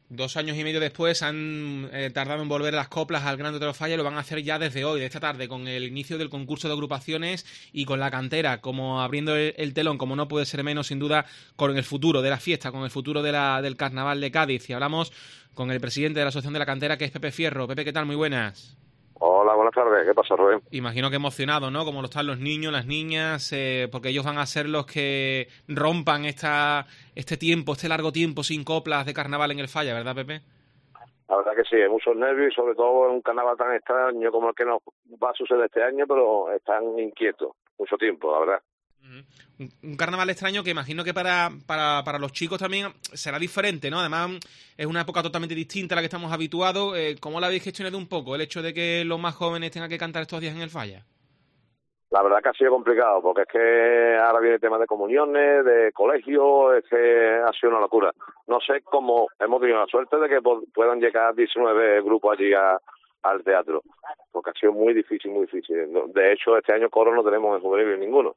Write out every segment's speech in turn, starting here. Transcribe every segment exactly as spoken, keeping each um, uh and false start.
Dos años y medio después han eh, tardado en volver las coplas al Gran Teatro de los Fallas y lo van a hacer ya desde hoy, de esta tarde, con el inicio del concurso de agrupaciones y con la cantera, como abriendo el, el telón, como no puede ser menos, sin duda, con el futuro de la fiesta, con el futuro de la, del Carnaval de Cádiz. Y hablamos con el presidente de la Asociación de la Cantera, que es Pepe Fierro. Pepe, ¿qué tal? Muy buenas. Hola, buenas tardes. ¿Qué pasa, Rubén? Imagino que emocionado, ¿no? Como lo están los niños, las niñas, eh, porque ellos van a ser los que rompan esta, este tiempo, este largo tiempo sin coplas de carnaval en el Falla, ¿verdad, Pepe? La verdad que sí, hay muchos nervios y sobre todo en un carnaval tan extraño como el que nos va a suceder este año, pero están inquietos mucho tiempo, la verdad. Un, un carnaval extraño que imagino que para, para, para los chicos también será diferente, ¿no? Además, es una época totalmente distinta a la que estamos habituados. Eh, ¿Cómo la habéis gestionado un poco el hecho de que los más jóvenes tengan que cantar estos días en el Falla? La verdad que ha sido complicado, porque es que ahora viene el tema de comuniones, de colegios, es que ha sido una locura. No sé cómo hemos tenido la suerte de que puedan llegar diecinueve grupos allí a, al teatro, porque ha sido muy difícil, muy difícil. De hecho, este año coro no tenemos en juvenil ninguno.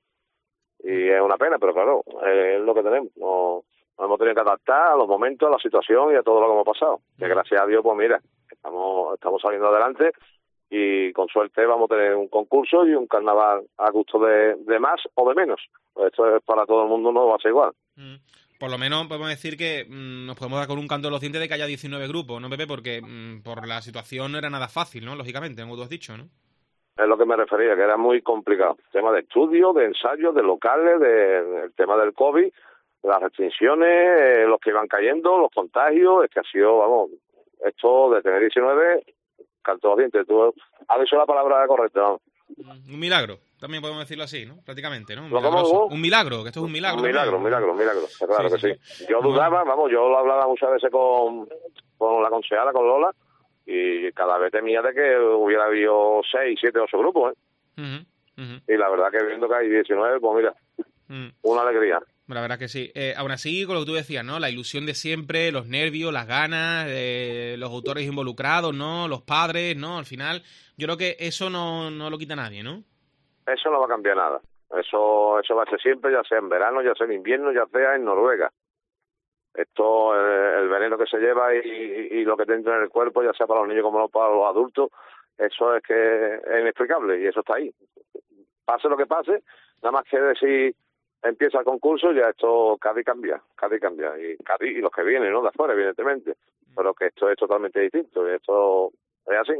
Y es una pena, pero claro, es lo que tenemos. Nos, nos hemos tenido que adaptar a los momentos, a la situación y a todo lo que hemos pasado. Que gracias a Dios, pues mira, estamos estamos saliendo adelante y con suerte vamos a tener un concurso y un carnaval a gusto de, de más o de menos. Pues esto es para todo el mundo, no va a ser igual. Mm. Por lo menos podemos decir que mmm, nos podemos dar con un canto de los dientes de que haya diecinueve grupos, ¿no, Pepe? Porque mmm, por la situación no era nada fácil, ¿no? Lógicamente, como tú has dicho, ¿no? Es lo que me refería, que era muy complicado. Tema de estudio, de ensayos, de locales, de, el tema del COVID, las restricciones, eh, los que iban cayendo, los contagios. Es que ha sido, vamos, esto de tener diecinueve, canto los dientes. Tú has dicho la palabra correcta, ¿no? Un milagro, también podemos decirlo así, ¿no? Prácticamente, ¿no? Un, ¿Cómo? un milagro, que esto es un milagro. Un milagro, un milagro, un milagro. Claro sí, que sí. sí. Yo dudaba, vamos, yo lo hablaba muchas veces con, con la consejera, con Lola, y cada vez temía de que hubiera habido seis, siete, ocho grupos, ¿eh? Uh-huh, uh-huh. Y la verdad que viendo que hay diecinueve, pues mira, uh-huh. una alegría. La verdad que sí. Eh, aún así, con lo que tú decías, ¿no? La ilusión de siempre, los nervios, las ganas, eh, los autores involucrados, ¿no? Los padres, ¿no? Al final, yo creo que eso no, no lo quita nadie, ¿no? Eso no va a cambiar nada. Eso eso va a ser siempre, ya sea en verano, ya sea en invierno, ya sea en Noruega. Esto, el, el veneno que se lleva y, y, y lo que te entra en el cuerpo, ya sea para los niños como para los adultos, eso es que es inexplicable y eso está ahí. Pase lo que pase, nada más que decir empieza el concurso, ya esto Cádiz cambia, Cádiz cambia, y Cádiz y los que vienen, ¿no? De afuera, evidentemente, pero que esto es totalmente distinto, y esto es así.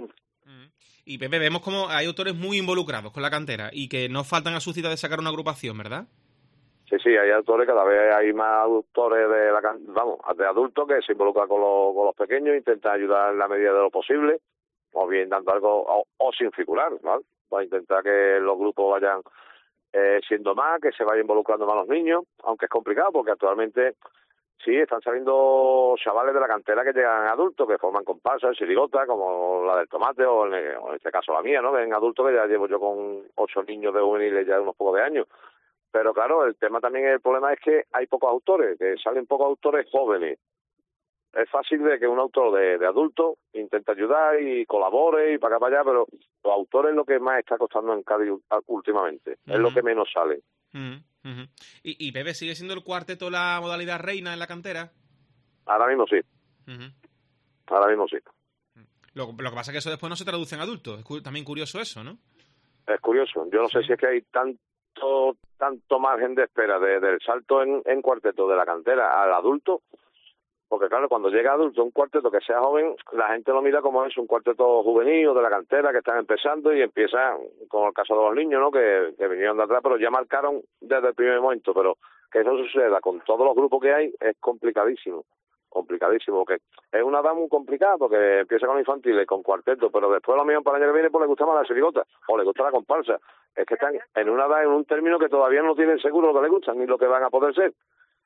Y Pepe, vemos como hay autores muy involucrados con la cantera y que no faltan a su cita de sacar una agrupación, ¿verdad? Sí, sí, hay autores, cada vez hay más autores de la vamos, de adultos que se involucran con los, con los pequeños, intentan ayudar en la medida de lo posible, o bien dando algo, o, o sin figurar, ¿vale? Para intentar que los grupos vayan eh, siendo más, que se vayan involucrando más los niños, aunque es complicado porque actualmente sí están saliendo chavales de la cantera que llegan adultos, que forman comparsas, chirigota, como la del tomate, o en, o en este caso la mía, ¿no? En adultos que ya llevo yo con ocho niños de juveniles ya de unos pocos de años. Pero claro, el tema también, el problema es que hay pocos autores, que salen pocos autores jóvenes. Es fácil de que un autor de, de adulto intente ayudar y colabore y para acá para allá, pero los autores es lo que más está costando en Cádiz últimamente, uh-huh. Es lo que menos sale. Uh-huh. Uh-huh. ¿Y, y Pepe, sigue siendo el cuarteto la modalidad reina en la cantera? Ahora mismo sí. Uh-huh. Ahora mismo sí. Lo, lo que pasa es que eso después no se traduce en adultos. Es cu- también curioso eso, ¿no? Es curioso. Yo no sé si es que hay tanto tanto margen de espera de, del salto en, en cuarteto de la cantera al adulto, porque claro, cuando llega adulto un cuarteto que sea joven, la gente lo mira como es un cuarteto juvenil o de la cantera que están empezando y empieza, como el caso de los niños, ¿no? Que, que vinieron de atrás, pero ya marcaron desde el primer momento, pero que eso suceda con todos los grupos que hay es complicadísimo. complicadísimo, que es una edad muy complicada porque empieza con infantiles, con cuarteto, pero después lo mismo para el año que viene pues le gusta más la chirigota o le gusta la comparsa. Es que están en una edad, en un término que todavía no tienen seguro lo que les gustan ni lo que van a poder ser.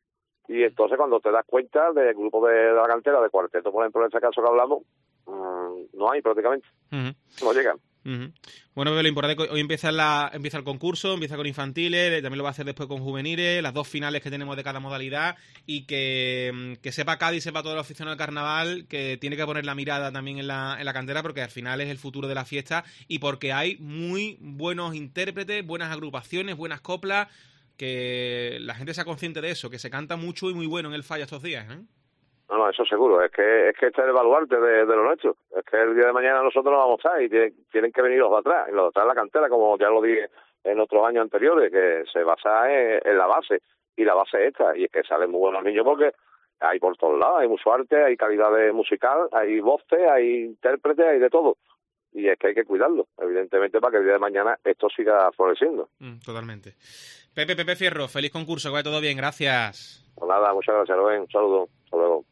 Y entonces cuando te das cuenta del grupo de, de la cantera, de cuarteto, por ejemplo, en este caso que hablamos, mmm, no hay prácticamente, uh-huh. no llegan. Uh-huh. Bueno, lo importante es que hoy empieza, la, empieza el concurso, empieza con infantiles, también lo va a hacer después con juveniles, las dos finales que tenemos de cada modalidad y que, que sepa Cádiz, sepa toda la afición al carnaval, que tiene que poner la mirada también en la, en la cantera porque al final es el futuro de la fiesta y porque hay muy buenos intérpretes, buenas agrupaciones, buenas coplas, que la gente sea consciente de eso, que se canta mucho y muy bueno en el Falla estos días, ¿eh? No, no, eso seguro. Es que es que este es el baluarte de, de lo nuestro. Es que el día de mañana nosotros no vamos a estar y tienen, tienen que venir los de atrás. Y los de atrás la cantera, como ya lo dije en otros años anteriores, que se basa en, en la base. Y la base es esta. Y es que salen muy buenos niños porque hay por todos lados. Hay mucho arte, hay calidad de musical, hay voces, hay intérpretes, hay de todo. Y es que hay que cuidarlo, evidentemente, para que el día de mañana esto siga floreciendo. Mm, totalmente. Pepe, Pepe Fierro, feliz concurso, que vaya todo bien, gracias. Pues nada, muchas gracias, Rubén. Un saludo. Hasta luego.